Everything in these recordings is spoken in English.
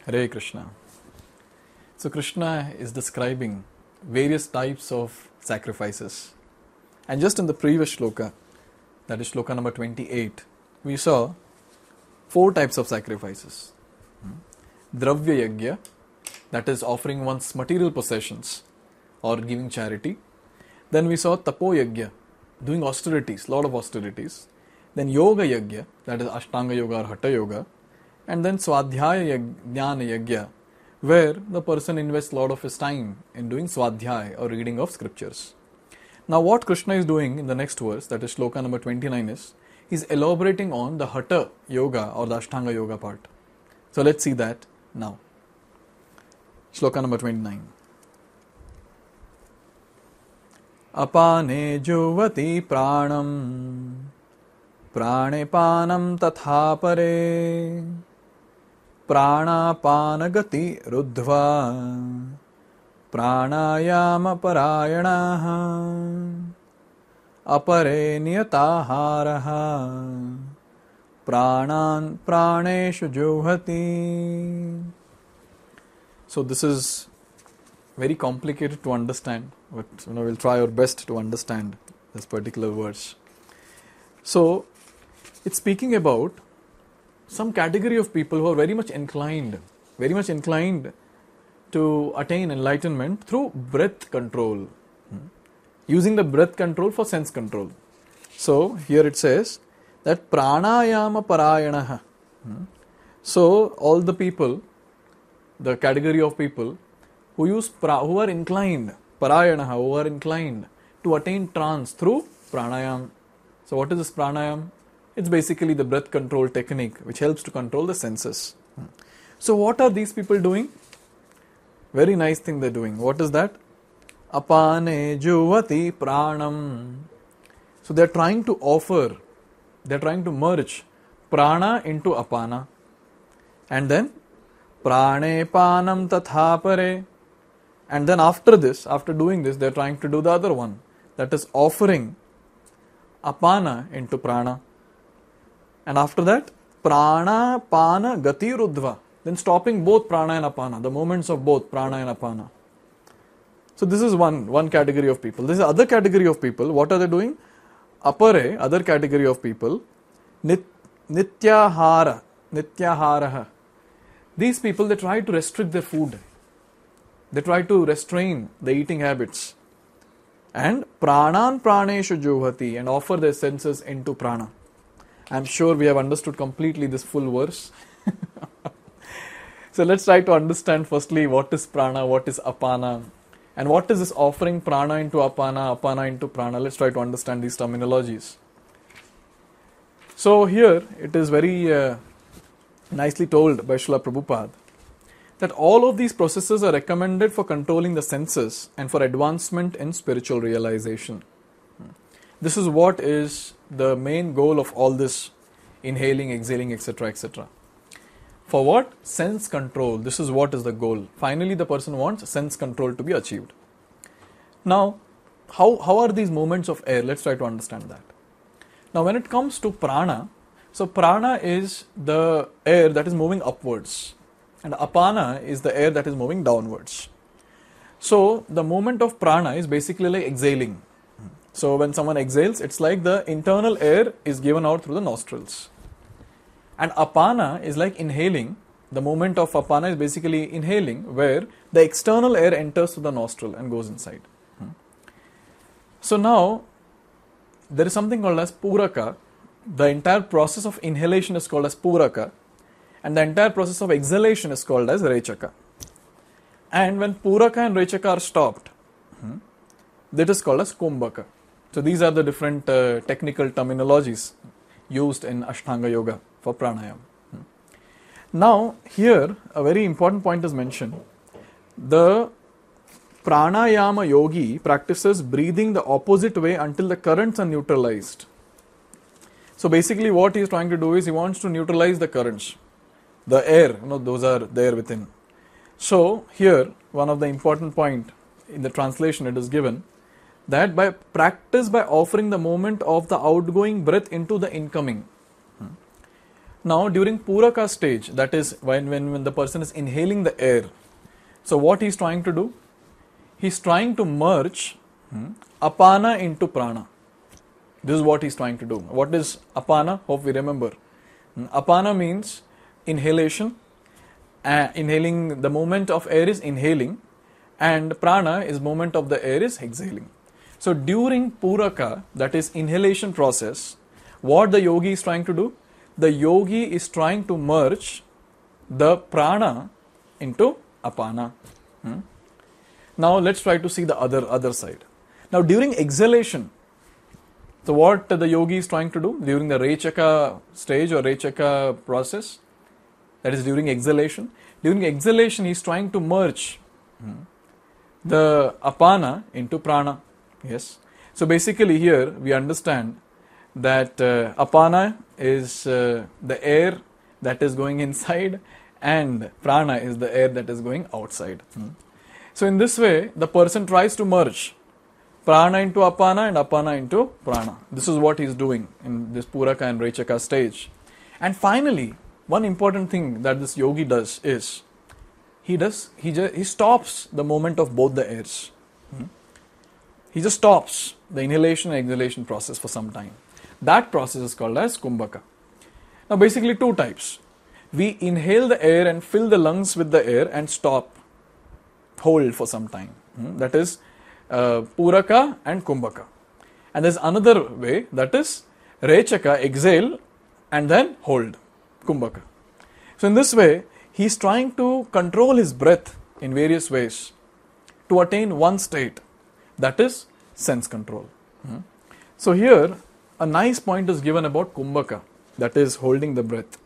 Hare Krishna. So Krishna is describing various types of sacrifices. And just in the previous shloka, that is shloka number 28, we saw 4 types of sacrifices. Dravya yagya, that is offering one's material possessions or giving charity. Then we saw tapo yagya, doing austerities, lot of austerities. Then yoga yagya, that is ashtanga yoga or hatha yoga. And then swadhyaya jnana yagya, where the person invests a lot of his time in doing swadhyaya or reading of scriptures. Now what Krishna is doing in the next verse, that is shloka number 29, is he's elaborating on the hatha yoga or the ashtanga yoga part. So let's see that now. Shloka number 29. Apane juvati pranam prane panam tatha pare pranapanagati ruddhva pranayama parayanaha apare niyataharaha pranan praneshu juhati. So this is very complicated to understand, but we'll try our best to understand this particular verse. So it's speaking about some category of people who are very much inclined to attain enlightenment through breath control, using the breath control for sense control. So here it says that pranayama parayanaha. So all the people, the category of people who are inclined, parayanaha, who are inclined to attain trance through pranayam. So what is this pranayam? It's basically the breath control technique which helps to control the senses. So what are these people doing? Very nice thing they're doing. What is that? Apane juvati pranam. So they're trying to merge prana into apana. And then prane panam tatha pare. And then after doing this, they're trying to do the other one. That is offering apana into prana. And after that, prana pana gati ruddhva. Then stopping both prana and apana, the movements of both prana and apana. So this is one category of people. This is other category of people. What are they doing? Apare, other category of people, nityaharaha. These people, they try to restrict their food. They try to restrain the eating habits. And pranan praneshu juhati, and offer their senses into prana. I'm sure we have understood completely this full verse. So let's try to understand firstly what is prana, what is apana, and what is this offering prana into apana, apana into prana. Let's try to understand these terminologies. So here it is very nicely told by Srila Prabhupada that all of these processes are recommended for controlling the senses and for advancement in spiritual realization. This is what is the main goal of all this inhaling, exhaling, etc., etc. For what? Sense control. This is what is the goal. Finally, the person wants sense control to be achieved. Now, how are these movements of air? Let's try to understand that. Now, when it comes to prana, so prana is the air that is moving upwards, and apana is the air that is moving downwards. So, the movement of prana is basically like exhaling. So, when someone exhales, it's like the internal air is given out through the nostrils. And apana is like inhaling. The movement of apana is basically inhaling, where the external air enters through the nostril and goes inside. So now, there is something called as puraka. The entire process of inhalation is called as puraka, and the entire process of exhalation is called as rechaka. And when puraka and rechaka are stopped, that is called as kumbhaka. So these are the different technical terminologies used in Ashtanga Yoga for pranayam. Now, here a very important point is mentioned. The pranayama yogi practices breathing the opposite way until the currents are neutralized. So basically what he is trying to do is he wants to neutralize the currents. The air, those are there within. So here, one of the important point in the translation it is given, that by offering the movement of the outgoing breath into the incoming. Now during Puraka stage, that is when the person is inhaling the air, so what he's trying to do? He's trying to merge apana into prana. This is what he's trying to do. What is apana? Hope we remember. Apana means inhalation. Inhaling, the movement of air is inhaling, and prana is movement of the air is exhaling. So during Puraka, that is inhalation process, what the yogi is trying to do? The yogi is trying to merge the prana into apana. Now let's try to see the other side. Now during exhalation, so what the yogi is trying to do during the Rechaka stage or Rechaka process, that is during exhalation. During exhalation, he is trying to merge the apana into prana. Yes. So basically here we understand that apana is the air that is going inside and prana is the air that is going outside. So in this way, the person tries to merge prana into apana and apana into prana. This is what he is doing in this Puraka and Rechaka stage. And finally, one important thing that this yogi does is he stops the movement of both the airs. He just stops the inhalation and exhalation process for some time. That process is called as Kumbhaka. Now basically two types. We inhale the air and fill the lungs with the air and stop, hold for some time. That is Puraka and Kumbhaka. And there's another way, that is Rechaka, exhale and then hold, Kumbhaka. So in this way, he's trying to control his breath in various ways to attain one state, that is sense control. So here, a nice point is given about Kumbhaka, that is holding the breath.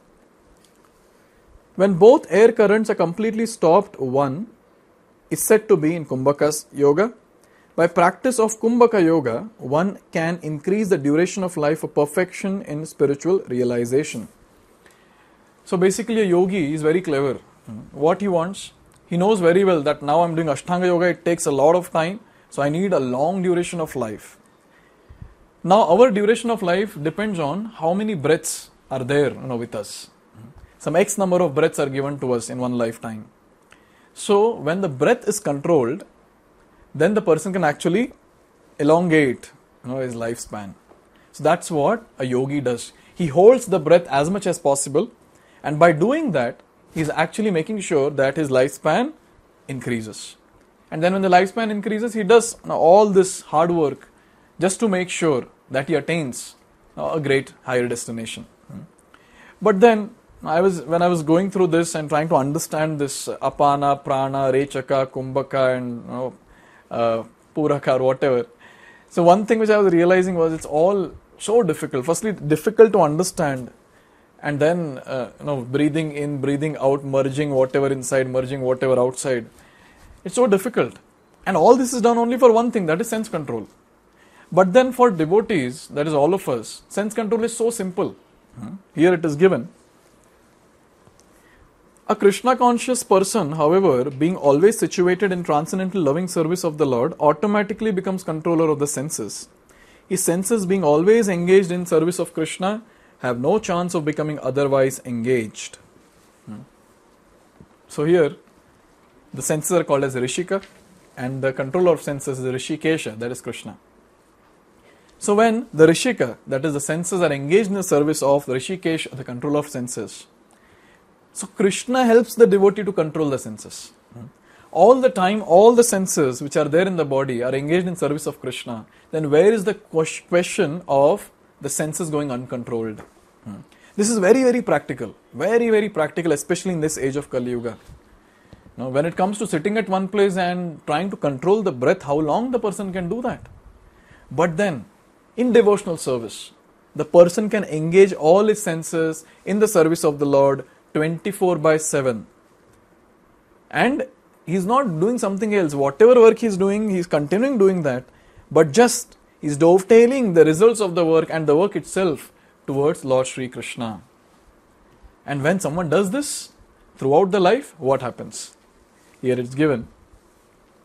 When both air currents are completely stopped, one is said to be in Kumbhaka's yoga. By practice of Kumbhaka yoga, one can increase the duration of life for perfection in spiritual realization. So basically a yogi is very clever. What he wants, he knows very well that now I'm doing Ashtanga yoga, it takes a lot of time, so I need a long duration of life. Now our duration of life depends on how many breaths are there with us. Some X number of breaths are given to us in one lifetime. So when the breath is controlled, then the person can actually elongate his lifespan. So that's what a yogi does. He holds the breath as much as possible, and by doing that, he's actually making sure that his lifespan increases. And then when the lifespan increases, he does all this hard work just to make sure that he attains a great higher destination. But then, when I was going through this and trying to understand this apana, prana, rechaka, kumbhaka and puraka or whatever, so one thing which I was realizing was it's all so difficult. Firstly, difficult to understand, and then breathing in, breathing out, merging whatever inside, merging whatever outside. It's so difficult. And all this is done only for one thing, that is sense control. But then for devotees, that is all of us, sense control is so simple. Here it is given. A Krishna conscious person, however, being always situated in transcendental loving service of the Lord, automatically becomes controller of the senses. His senses, being always engaged in service of Krishna, have no chance of becoming otherwise engaged. So here, the senses are called as Rishika, and the controller of senses is Rishikesha, that is Krishna. So when the Rishika, that is the senses, are engaged in the service of Rishikesh, the controller of senses, so Krishna helps the devotee to control the senses. All the time, all the senses which are there in the body are engaged in service of Krishna. Then where is the question of the senses going uncontrolled? This is very, very practical. Very, very practical, especially in this age of Kali Yuga. Now, when it comes to sitting at one place and trying to control the breath, how long the person can do that? But then, in devotional service, the person can engage all his senses in the service of the Lord 24/7. And he's not doing something else. Whatever work he's doing, he's continuing doing that. But just he's dovetailing the results of the work and the work itself towards Lord Sri Krishna. And when someone does this throughout the life, what happens? Here it's given.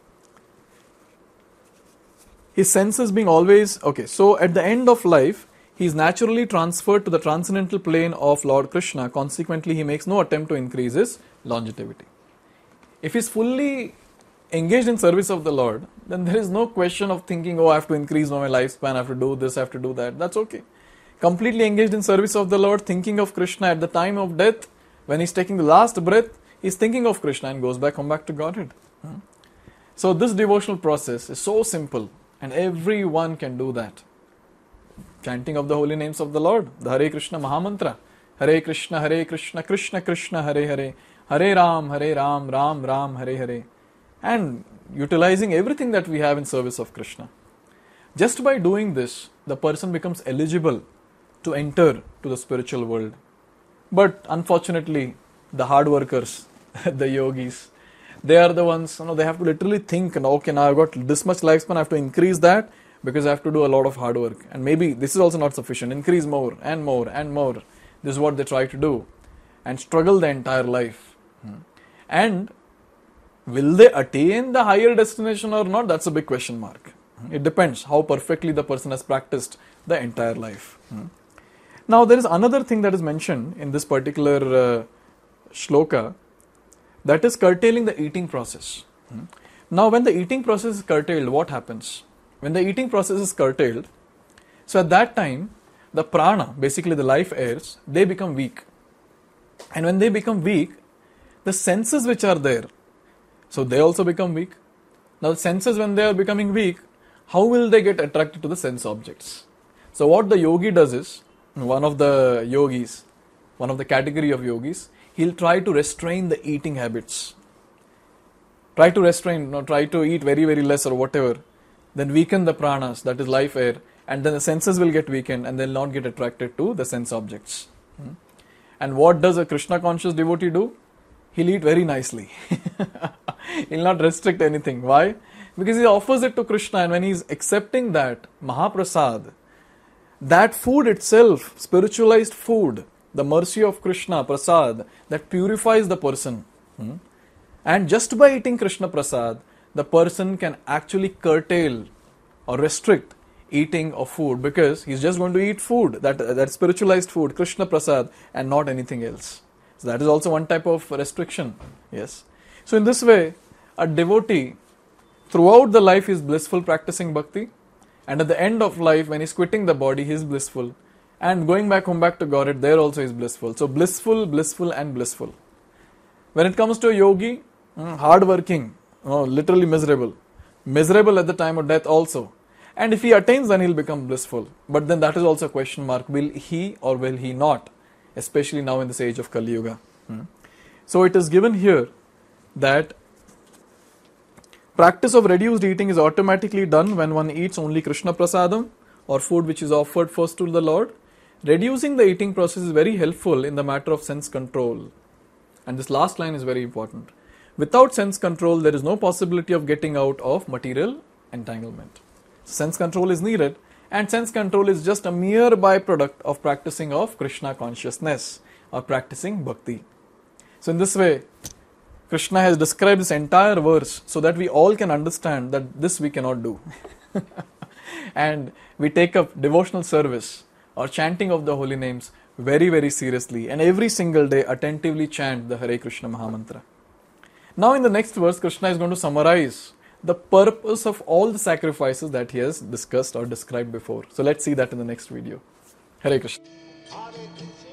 His senses being always, so at the end of life, he is naturally transferred to the transcendental plane of Lord Krishna. Consequently, he makes no attempt to increase his longevity. If he is fully engaged in service of the Lord, then there is no question of thinking, oh, I have to increase my lifespan, I have to do this, I have to do that. That's okay. Completely engaged in service of the Lord, thinking of Krishna at the time of death, when he's taking the last breath, he's thinking of Krishna and goes back, come back to Godhead. So this devotional process is so simple, and everyone can do that. Chanting of the holy names of the Lord, the Hare Krishna Mahamantra, Hare Krishna, Krishna Krishna, Hare Hare, Hare Ram, Ram Ram, Hare Hare, and utilizing everything that we have in service of Krishna. Just by doing this, the person becomes eligible to enter to the spiritual world. But unfortunately, the hard workers, the yogis, they are the ones, they have to literally think, okay, now I've got this much lifespan, I have to increase that because I have to do a lot of hard work. And maybe this is also not sufficient. Increase more and more and more. This is what they try to do and struggle the entire life. And will they attain the higher destination or not? That's a big question mark. It depends how perfectly the person has practiced the entire life. Now there is another thing that is mentioned in this particular shloka, that is curtailing the eating process. Now when the eating process is curtailed, what happens? When the eating process is curtailed, so at that time, the prana, basically the life airs, they become weak. And when they become weak, the senses which are there, so they also become weak. Now the senses, when they are becoming weak, how will they get attracted to the sense objects? So what the yogi does is, one of the yogis, one of the category of yogis, he'll try to restrain the eating habits. Try to restrain, try to eat very, very less or whatever. Then weaken the pranas, that is life air, and then the senses will get weakened and they'll not get attracted to the sense objects. And what does a Krishna conscious devotee do? He'll eat very nicely. He'll not restrict anything. Why? Because he offers it to Krishna, and when he's accepting that Mahaprasad, that food itself, spiritualized food, the mercy of Krishna, Prasad, that purifies the person. And just by eating Krishna Prasad, the person can actually curtail or restrict eating of food, because he's just going to eat food, that spiritualized food, Krishna Prasad, and not anything else. So that is also one type of restriction. Yes. So in this way, a devotee throughout the life is blissful practicing bhakti, and at the end of life, when he's quitting the body, he is blissful, and going back home back to Godhead, there also is blissful. So blissful, blissful, and blissful. When it comes to a yogi, hard-working, literally miserable at the time of death also. And if he attains, then he'll become blissful. But then that is also a question mark. Will he or will he not? Especially now in this age of Kali Yuga. So it is given here that practice of reduced eating is automatically done when one eats only Krishna Prasadam, or food which is offered first to the Lord. Reducing the eating process is very helpful in the matter of sense control. And this last line is very important. Without sense control, there is no possibility of getting out of material entanglement. Sense control is needed, and sense control is just a mere byproduct of practicing of Krishna consciousness or practicing bhakti. So in this way, Krishna has described this entire verse so that we all can understand that this we cannot do. And we take up devotional service or chanting of the holy names very, very seriously, and every single day attentively chant the Hare Krishna Mahamantra. Now in the next verse, Krishna is going to summarize the purpose of all the sacrifices that he has discussed or described before. So let's see that in the next video. Hare Krishna.